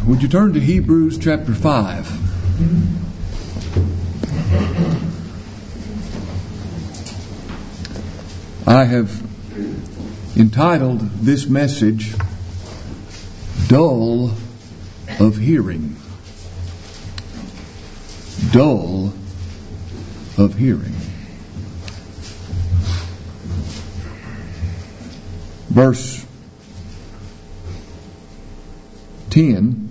Would you turn to Hebrews chapter 5? I have entitled this message, Dull of Hearing. Dull of hearing. Verse 10,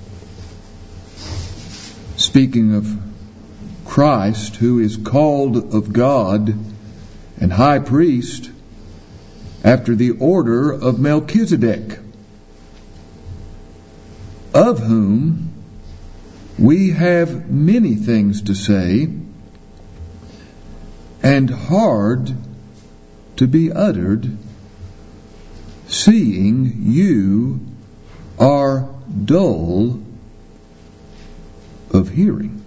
speaking of Christ, who is called of God and high priest after the order of Melchizedek, of whom we have many things to say and hard to be uttered, seeing you are dull of hearing.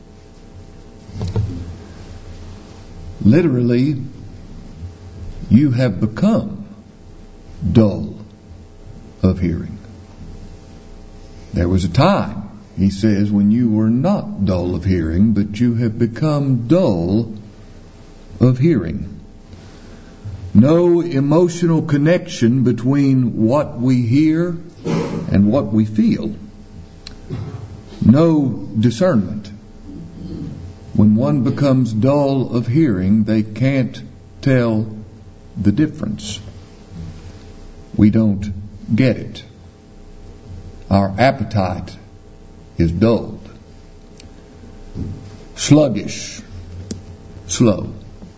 Literally, you have become dull of hearing. There was a time, he says, when you were not dull of hearing, but you have become dull of hearing. No emotional connection between what we hear and what we feel. No discernment. When one becomes dull of hearing, they can't tell the difference. We don't get it. Our appetite is dulled. Sluggish. Slow.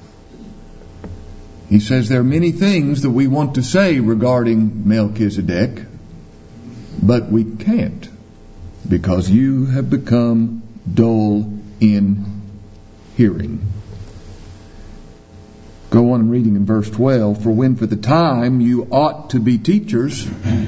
He says there are many things that we want to say regarding Melchizedek, but we can't, because you have become dull in hearing. Go on reading in verse 12. For when for the time you ought to be teachers,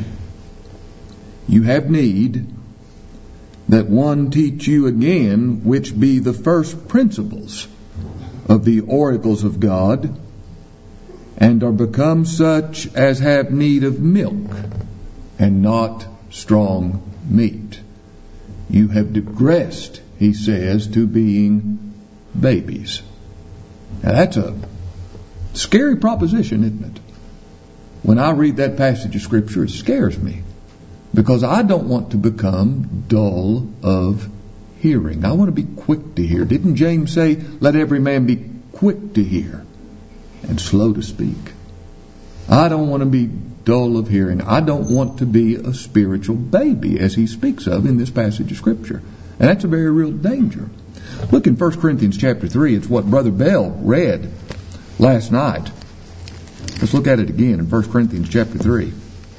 you have need that one teach you again, which be the first principles of the oracles of God, and are become such as have need of milk, and not strong meat. You have digressed, he says, to being babies. Now that's a scary proposition, isn't it? When I read that passage of Scripture, it scares me, because I don't want to become dull of hearing. I want to be quick to hear. Didn't James say, let every man be quick to hear and slow to speak? I don't want to be dull of hearing. I don't want to be a spiritual baby, as he speaks of in this passage of Scripture. And that's a very real danger. Look in 1 Corinthians chapter 3. It's what Brother Bell read last night. Let's look at it again in 1 Corinthians chapter 3.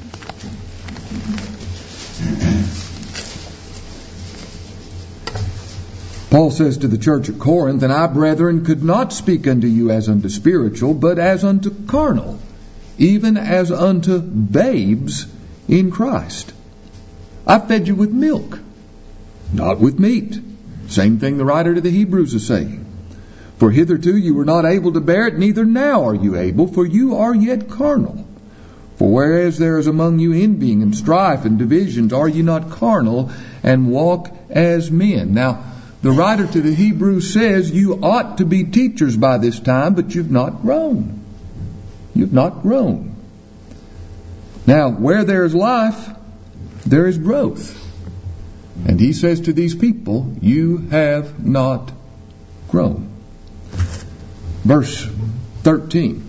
Paul says to the church at Corinth, And I, brethren, could not speak unto you as unto spiritual, but as unto carnal, even as unto babes in Christ. I fed you with milk, not with meat. Same thing the writer to the Hebrews is saying. For hitherto you were not able to bear it, neither now are you able, for you are yet carnal. For whereas there is among you envying and strife and divisions, are you not carnal and walk as men? Now, the writer to the Hebrews says you ought to be teachers by this time, but you've not grown. You've not grown. Now, where there is life, there is growth. And he says to these people, you have not grown. Verse 13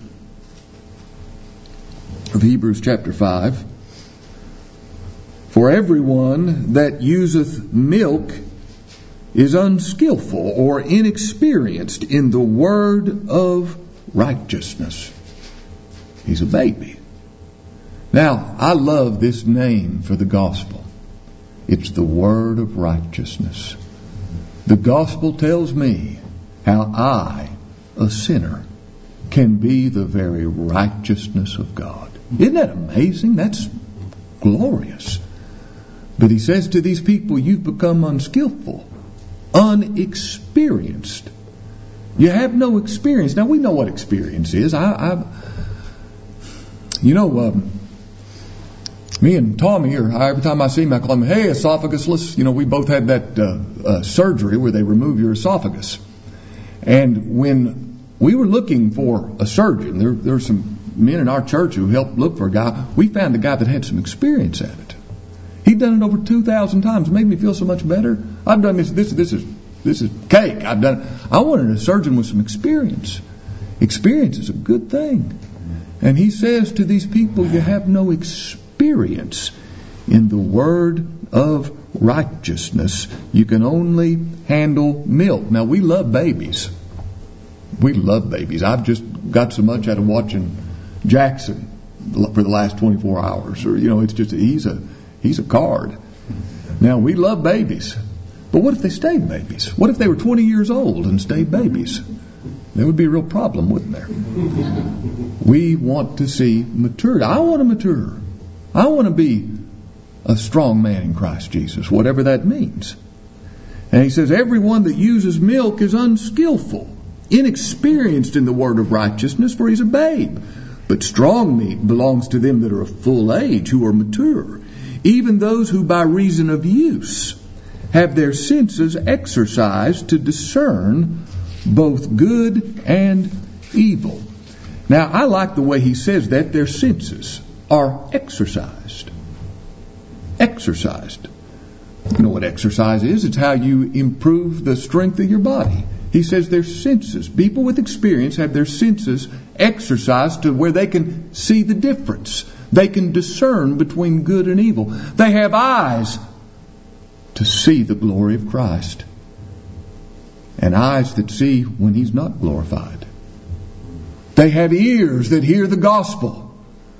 of Hebrews chapter 5. For everyone that useth milk is unskillful or inexperienced in the word of righteousness. He's a baby. Now, I love this name for the gospel. It's the word of righteousness. The gospel tells me how I, a sinner, can be the very righteousness of God. Isn't that amazing? That's glorious. But he says to these people, you've become unskillful, unexperienced. You have no experience. Now, we know what experience is. Me and Tommy, or every time I see him, I call him, "Hey, esophagusless." We both had that surgery where they remove your esophagus. And when we were looking for a surgeon, there were some men in our church who helped look for a guy. We found a guy that had some experience at it. He'd done it over 2,000 times. It made me feel so much better. I've done this. This is cake. I've done it. I wanted a surgeon with some experience. Experience is a good thing. And he says to these people, you have no experience in the word of righteousness. You can only handle milk. Now, we love babies. We love babies. I've just got so much out of watching Jackson for the last 24 hours. Or, it's just, he's a card. Now, we love babies. But what if they stayed babies? What if they were 20 years old and stayed babies? There would be a real problem, wouldn't there? We want to see maturity. I want to mature. I want to be a strong man in Christ Jesus, whatever that means. And he says, everyone that uses milk is unskillful, inexperienced in the word of righteousness, for he's a babe. But strong meat belongs to them that are of full age, who are mature, even those who by reason of use have their senses exercised to discern both good and evil. Now, I like the way he says that their senses are exercised. Exercised. You know what exercise is? It's how you improve the strength of your body. He says their senses. People with experience have their senses exercised to where they can see the difference. They can discern between good and evil. They have eyes to see the glory of Christ, and eyes that see when He's not glorified. They have ears that hear the gospel,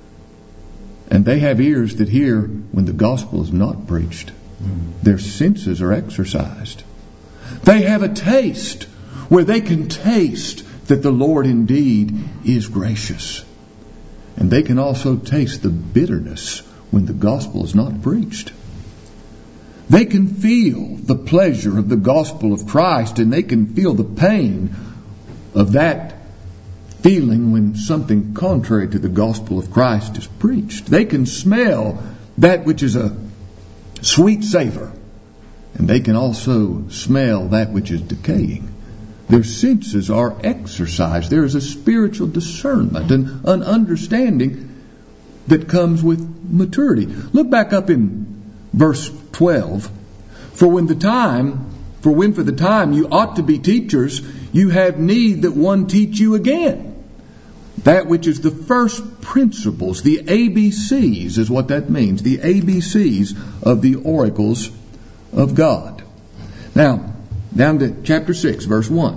and they have ears that hear when the gospel is not preached. Their senses are exercised. They have a taste where they can taste that the Lord indeed is gracious. And they can also taste the bitterness when the gospel is not preached. They can feel the pleasure of the gospel of Christ, and they can feel the pain of that feeling when something contrary to the gospel of Christ is preached. They can smell that which is a sweet savor, and they can also smell that which is decaying. Their senses are exercised. There is a spiritual discernment and an understanding that comes with maturity. Look back up in verse 12. For when for the time you ought to be teachers, you have need that one teach you again. That which is the first principles, the ABCs is what that means. The ABCs of the oracles of God. Now, down to chapter 6, verse 1.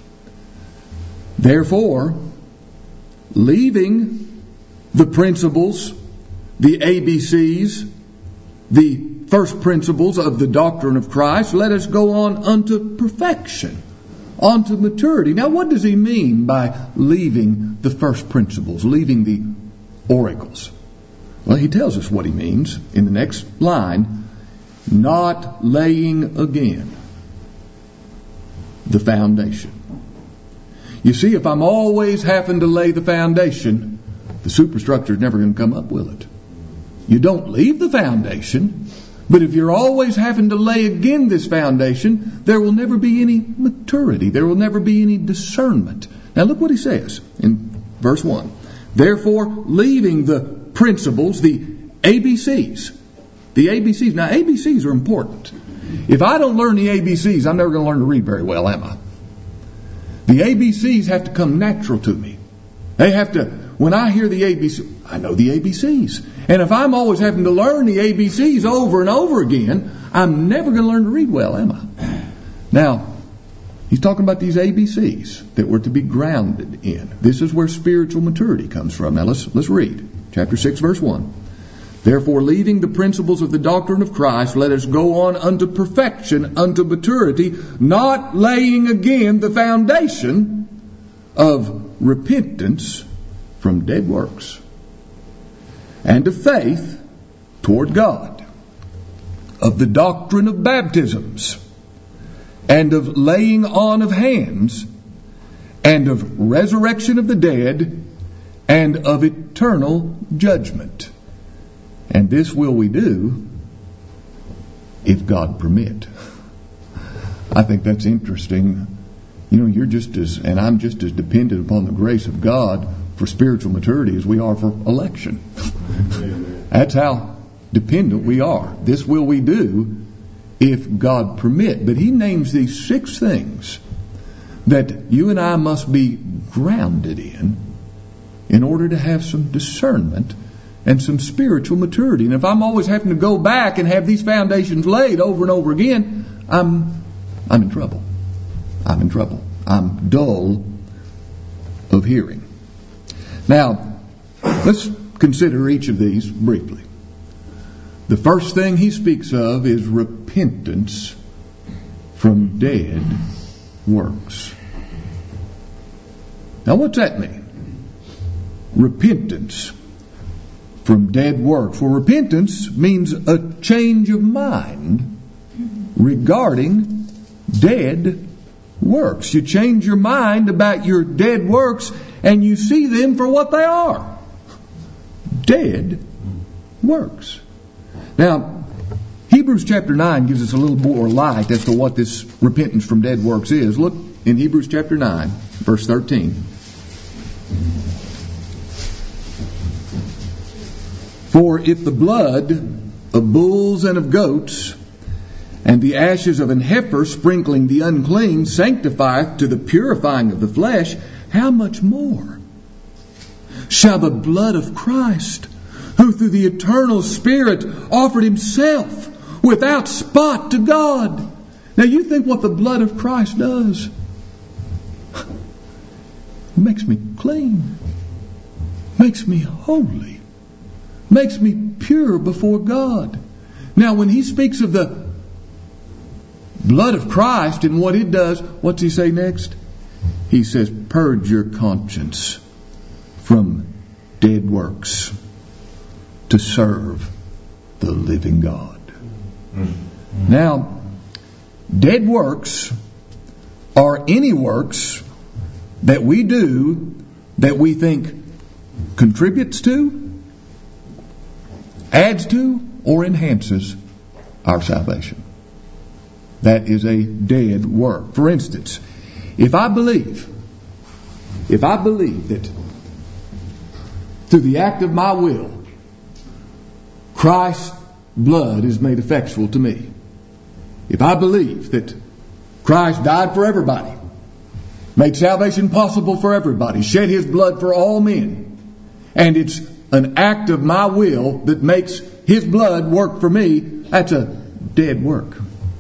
Therefore, leaving the principles, the ABCs, the first principles of the doctrine of Christ, let us go on unto perfection, unto maturity. Now, what does he mean by leaving the first principles, leaving the oracles? Well, he tells us what he means in the next line. Not laying again the foundation. You see, if I'm always having to lay the foundation, the superstructure is never going to come up, will it? You don't leave the foundation, but if you're always having to lay again this foundation, there will never be any maturity. There will never be any discernment. Now look what he says in verse 1. Therefore, leaving the principles, the ABCs. The ABCs. Now, ABCs are important. If I don't learn the ABCs, I'm never going to learn to read very well, am I? The ABCs have to come natural to me. They have to, when I hear the ABCs, I know the ABCs. And if I'm always having to learn the ABCs over and over again, I'm never going to learn to read well, am I? Now, he's talking about these ABCs that we're to be grounded in. This is where spiritual maturity comes from. Now let's read. Chapter 6, verse 1. Therefore, leaving the principles of the doctrine of Christ, let us go on unto perfection, unto maturity, not laying again the foundation of repentance from dead works, and of faith toward God, of the doctrine of baptisms, and of laying on of hands, and of resurrection of the dead, and of eternal judgment. And this will we do if God permit. I think that's interesting. You're just as, and I'm just as dependent upon the grace of God for spiritual maturity as we are for election. That's how dependent we are. This will we do if God permit. But he names these 6 things that you and I must be grounded in order to have some discernment and some spiritual maturity. And if I'm always having to go back and have these foundations laid over and over again, I'm in trouble. I'm in trouble. I'm dull of hearing. Now, let's consider each of these briefly. The first thing he speaks of is repentance from dead works. Now, what's that mean? Repentance from dead works. Well, repentance means a change of mind regarding dead works. You change your mind about your dead works and you see them for what they are. Dead works. Now, Hebrews chapter 9 gives us a little more light as to what this repentance from dead works is. Look in Hebrews chapter 9, verse 13. For if the blood of bulls and of goats and the ashes of an heifer sprinkling the unclean sanctifieth to the purifying of the flesh, how much more shall the blood of Christ, who through the eternal Spirit offered himself without spot to God. Now you think what the blood of Christ does. It makes me clean. Makes me holy. Makes me pure before God. Now when he speaks of the blood of Christ and what it does, what's he say next? He says, purge your conscience from dead works to serve the living God. Now, dead works are any works that we do that we think contributes to, adds to, or enhances our salvation. That is a dead work. For instance, if I believe that through the act of my will, Christ's blood is made effectual to me. If I believe that Christ died for everybody, made salvation possible for everybody, shed his blood for all men, and it's an act of my will that makes his blood work for me, that's a dead work.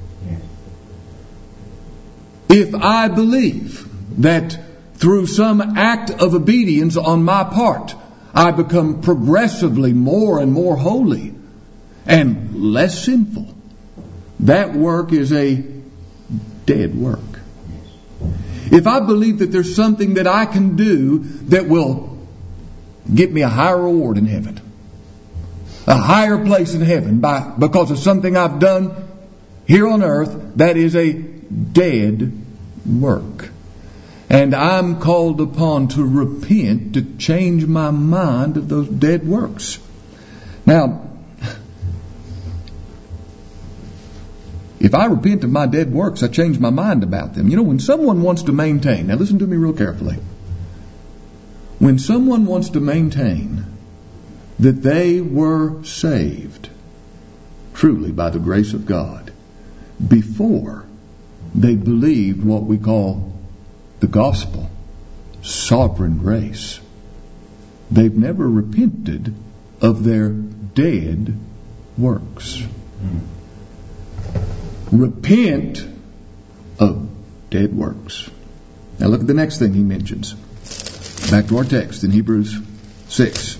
If I believe that through some act of obedience on my part, I become progressively more and more holy and less sinful, that work is a dead work. If I believe that there's something that I can do that will get me a higher reward in heaven, a higher place in heaven because of something I've done here on earth, that is a dead work. And I'm called upon to repent, to change my mind of those dead works. Now, if I repent of my dead works, I change my mind about them. When someone wants to maintain, now listen to me real carefully. When someone wants to maintain that they were saved truly by the grace of God before they believed what we call the gospel, sovereign grace, they've never repented of their dead works. Repent of dead works. Now look at the next thing he mentions. Back to our text in Hebrews 6.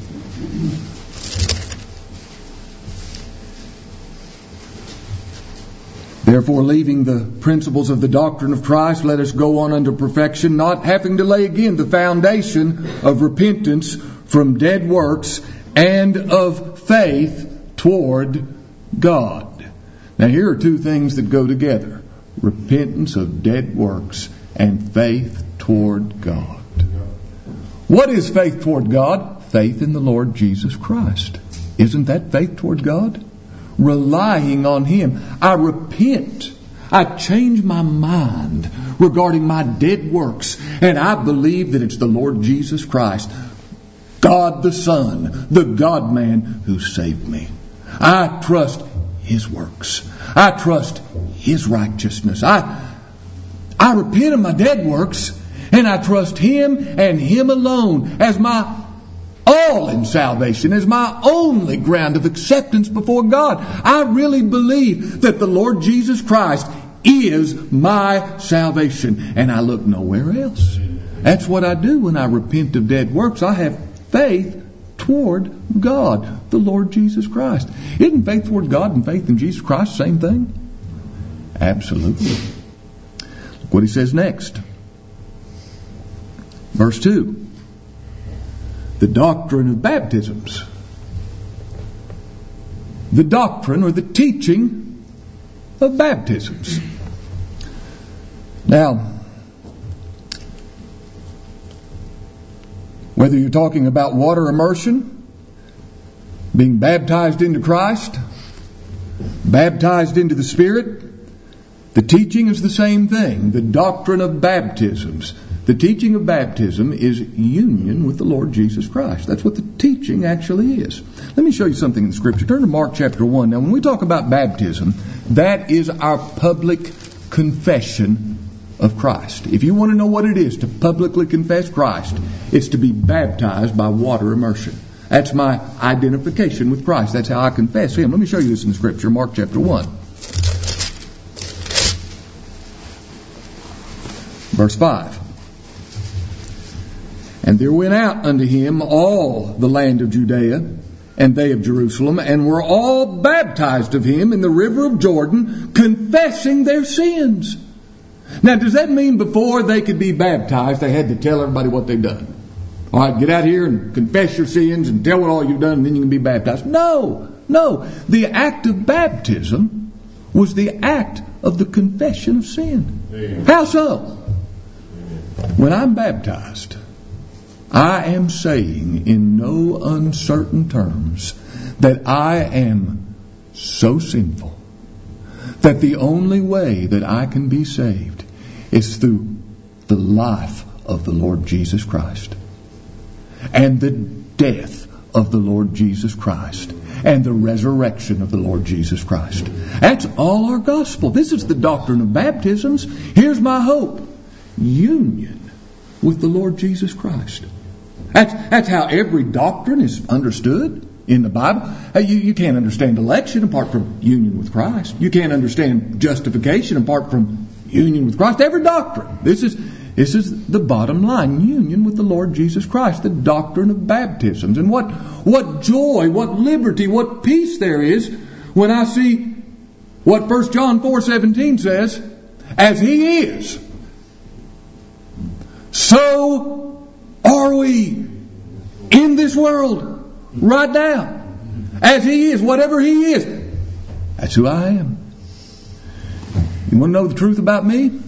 Therefore, leaving the principles of the doctrine of Christ, let us go on unto perfection, not having to lay again the foundation of repentance from dead works and of faith toward God. Now here are two things that go together. Repentance of dead works and faith toward God. What is faith toward God? Faith in the Lord Jesus Christ. Isn't that faith toward God? Relying on Him. I repent. I change my mind regarding my dead works, and I believe that it's the Lord Jesus Christ, God the Son, the God-man, who saved me. I trust His works. I trust His righteousness. I repent of my dead works, and I trust Him and Him alone as my all in salvation, as my only ground of acceptance before God. I really believe that the Lord Jesus Christ is my salvation, and I look nowhere else. That's what I do when I repent of dead works. I have faith toward God, the Lord Jesus Christ. Isn't faith toward God and faith in Jesus Christ the same thing? Absolutely. Look what he says next. Verse 2. The doctrine of baptisms. The doctrine or the teaching of baptisms. Now, whether you're talking about water immersion, being baptized into Christ, baptized into the Spirit, the teaching is the same thing. The doctrine of baptisms. The teaching of baptism is union with the Lord Jesus Christ. That's what the teaching actually is. Let me show you something in Scripture. Turn to Mark chapter 1. Now, when we talk about baptism, that is our public confession of Christ. If you want to know what it is to publicly confess Christ, it's to be baptized by water immersion. That's my identification with Christ. That's how I confess Him. Let me show you this in Scripture. Mark chapter 1. Verse 5. And there went out unto him all the land of Judea, and they of Jerusalem, and were all baptized of him in the river of Jordan, confessing their sins. Now, does that mean before they could be baptized, they had to tell everybody what they'd done? All right, get out here and confess your sins and tell what all you've done, and then you can be baptized. No. The act of baptism was the act of the confession of sin. Amen. How so? When I'm baptized, I am saying in no uncertain terms that I am so sinful that the only way that I can be saved is through the life of the Lord Jesus Christ and the death of the Lord Jesus Christ and the resurrection of the Lord Jesus Christ. That's all our gospel. This is the doctrine of baptisms. Here's my hope. Union with the Lord Jesus Christ. That's how every doctrine is understood in the Bible. You can't understand election apart from union with Christ. You can't understand justification apart from union with Christ. Every doctrine. This is the bottom line. Union with the Lord Jesus Christ. The doctrine of baptisms. And what joy, what liberty, what peace there is when I see what 1 John 4:17 says. As He is, so are we in this world right now. As He is, whatever He is, that's who I am. You want to know the truth about me?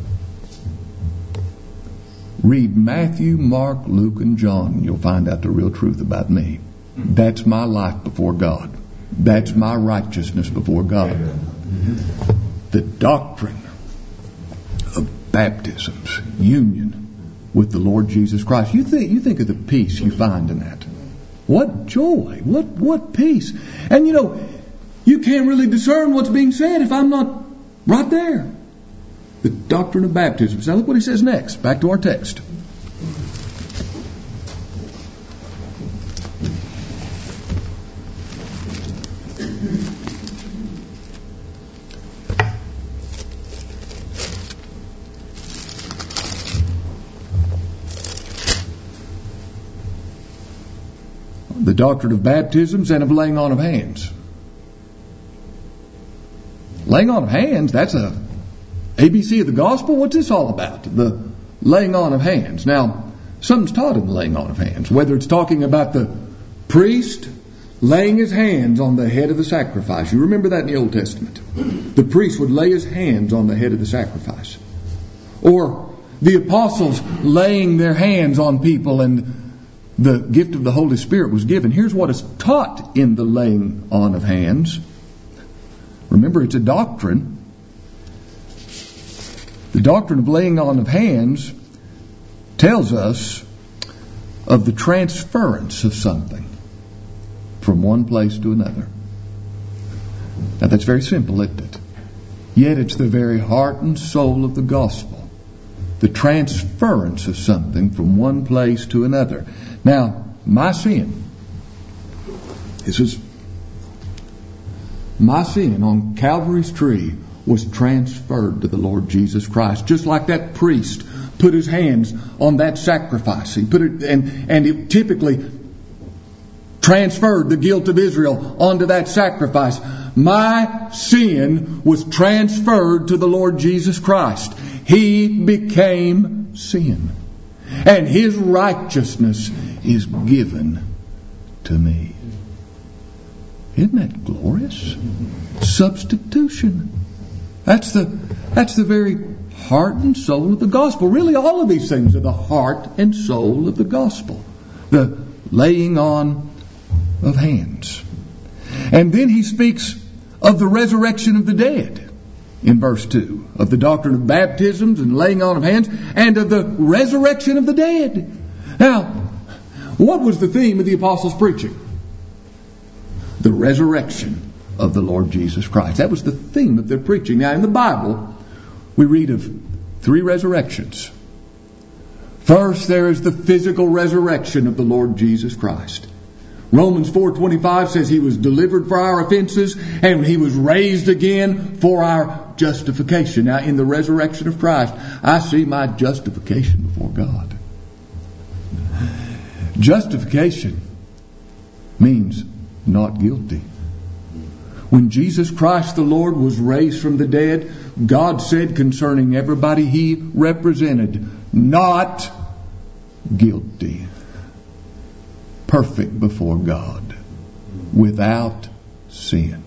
Read Matthew, Mark, Luke, and John, and you'll find out the real truth about me. That's my life before God. That's my righteousness before God. The doctrine of baptisms, union with the Lord Jesus Christ. You think of the peace you find in that. What joy, what peace. And you can't really discern what's being said if I'm not right there. The doctrine of baptisms. Now look what he says next. Back to our text. The doctrine of baptisms and of laying on of hands. Laying on of hands, that's a ABC of the gospel. What's this all about? The laying on of hands. Now, something's taught in the laying on of hands. Whether it's talking about the priest laying his hands on the head of the sacrifice. You remember that in the Old Testament. The priest would lay his hands on the head of the sacrifice. Or the apostles laying their hands on people and the gift of the Holy Spirit was given, here's what is taught in the laying on of hands. Remember, it's a doctrine. The doctrine of laying on of hands tells us of the transference of something from one place to another. Now that's very simple, isn't it? Yet it's the very heart and soul of the gospel. The transference of something from one place to another. Now, my sin on Calvary's tree was transferred to the Lord Jesus Christ. Just like that priest put his hands on that sacrifice. He put it, and it typically transferred the guilt of Israel onto that sacrifice. My sin was transferred to the Lord Jesus Christ. He became sin. And His righteousness is given to me. Isn't that glorious? Substitution. That's the very heart and soul of the gospel. Really, all of these things are the heart and soul of the gospel. The laying on of hands. And then he speaks of the resurrection of the dead in verse 2, of the doctrine of baptisms and laying on of hands, and of the resurrection of the dead. Now, what was the theme of the apostles' preaching? The resurrection of the Lord Jesus Christ. That was the theme of their preaching. Now, in the Bible, we read of 3 resurrections. First, there is the physical resurrection of the Lord Jesus Christ. Romans 4:25 says He was delivered for our offenses and He was raised again for our justification. Now, in the resurrection of Christ, I see my justification before God. Justification means not guilty. When Jesus Christ the Lord was raised from the dead, God said concerning everybody He represented, not guilty. Perfect before God, without sin.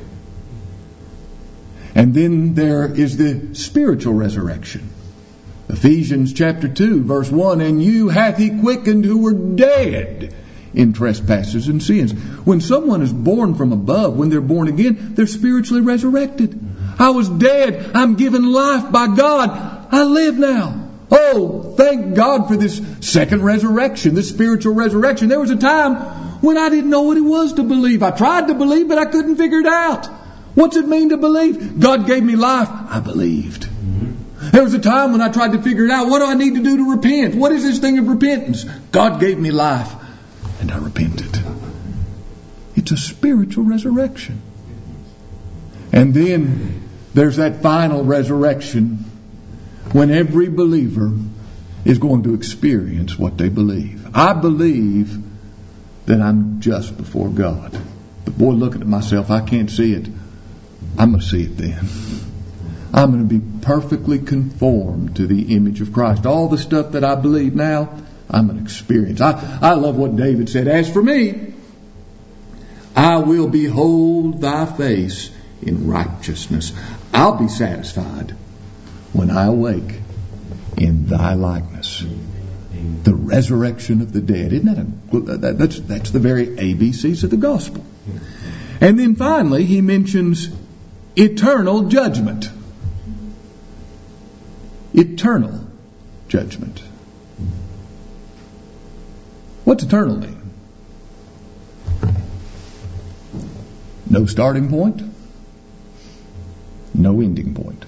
And then there is the spiritual resurrection. Ephesians chapter 2 verse 1, and you hath He quickened who were dead in trespasses and sins. When someone is born from above, when they're born again, they're spiritually resurrected. I was dead. I'm given life by God. I live now. Oh, thank God for this second resurrection, this spiritual resurrection. There was a time when I didn't know what it was to believe. I tried to believe, but I couldn't figure it out. What's it mean to believe? God gave me life. I believed. There was a time when I tried to figure it out. What do I need to do to repent? What is this thing of repentance? God gave me life, and I repented. It's a spiritual resurrection. And then there's that final resurrection, when every believer is going to experience what they believe. I believe that I'm just before God. But boy, looking at myself, I can't see it. I'm going to see it then. I'm going to be perfectly conformed to the image of Christ. All the stuff that I believe now, I'm going to experience. I love what David said. As for me, I will behold Thy face in righteousness. I'll be satisfied when I awake in Thy likeness. The resurrection of the dead. Isn't that's the very ABCs of the gospel. And then finally, he mentions eternal judgment. Eternal judgment. What's eternal mean? No starting point, no ending point.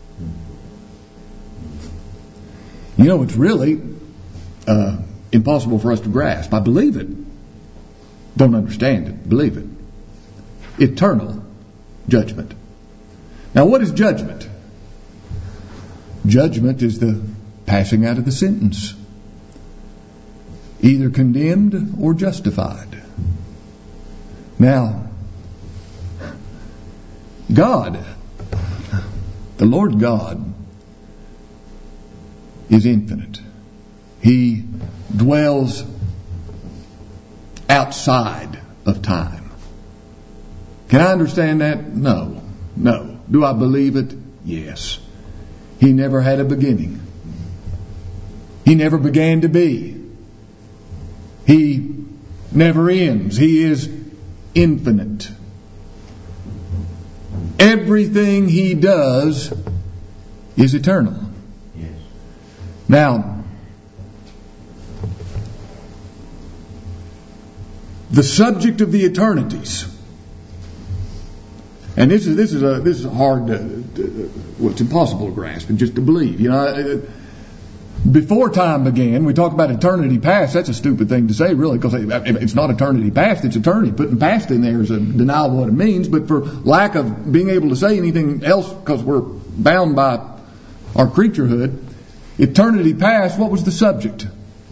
You know, it's really impossible for us to grasp. I believe it. Don't understand it. Believe it. Eternal judgment. Now, what is judgment? Judgment is the passing out of the sentence. Either condemned or justified. Now, God, the Lord God, is infinite. He dwells outside of time. Can I understand that? No. Do I believe it? Yes. He never had a beginning. He never began to be. He never ends. He is infinite. Everything He does is eternal. Yes. Now, the subject of the eternities, and this is hard it's impossible to grasp and just to believe. Before time began, we talk about eternity past. That's a stupid thing to say, really, because it's not eternity past, it's eternity. Putting past in there is a denial of what it means, but for lack of being able to say anything else, because we're bound by our creaturehood, eternity past, what was the subject?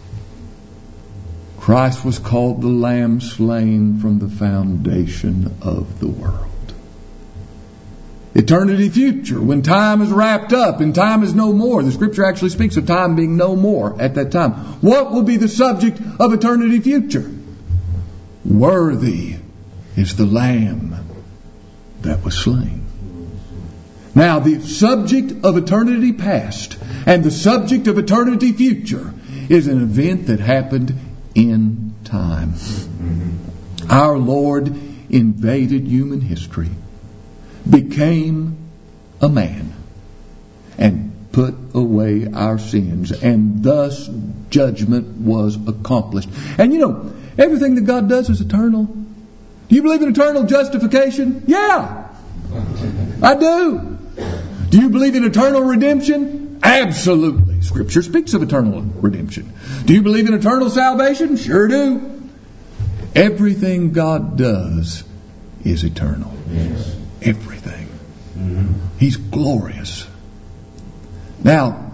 Christ was called the Lamb slain from the foundation of the world. Eternity future, when time is wrapped up and time is no more. The Scripture actually speaks of time being no more at that time. What will be the subject of eternity future? Worthy is the Lamb that was slain. Now, the subject of eternity past and the subject of eternity future is an event that happened in time. Our Lord invaded human history, became a man, and put away our sins, and thus judgment was accomplished. And everything that God does is eternal. Do you believe in eternal justification? Yeah, I do. Do you believe in eternal redemption? Absolutely. Scripture speaks of eternal redemption. Do you believe in eternal salvation? Sure do. Everything God does is eternal. Yes. Everything. He's glorious. Now,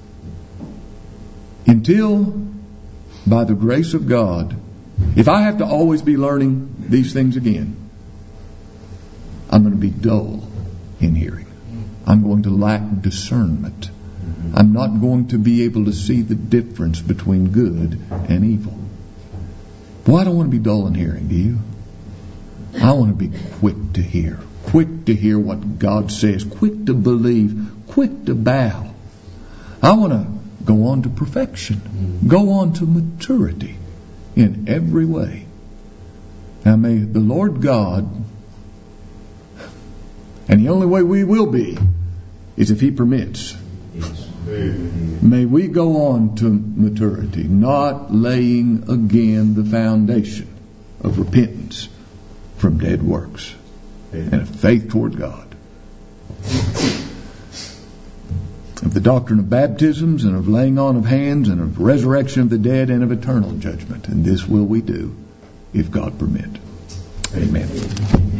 until, by the grace of God, if I have to always be learning these things again, I'm going to be dull in hearing. I'm going to lack discernment. I'm not going to be able to see the difference between good and evil. Boy, I don't want to be dull in hearing, do you? I want to be quick to hear. Quick to hear what God says. Quick to believe. Quick to bow. I want to go on to perfection. Go on to maturity in every way. Now may the Lord God, and the only way we will be is if He permits. May we go on to maturity, not laying again the foundation of repentance from dead works and of faith toward God. Of the doctrine of baptisms and of laying on of hands and of resurrection of the dead and of eternal judgment. And this will we do if God permit. Amen.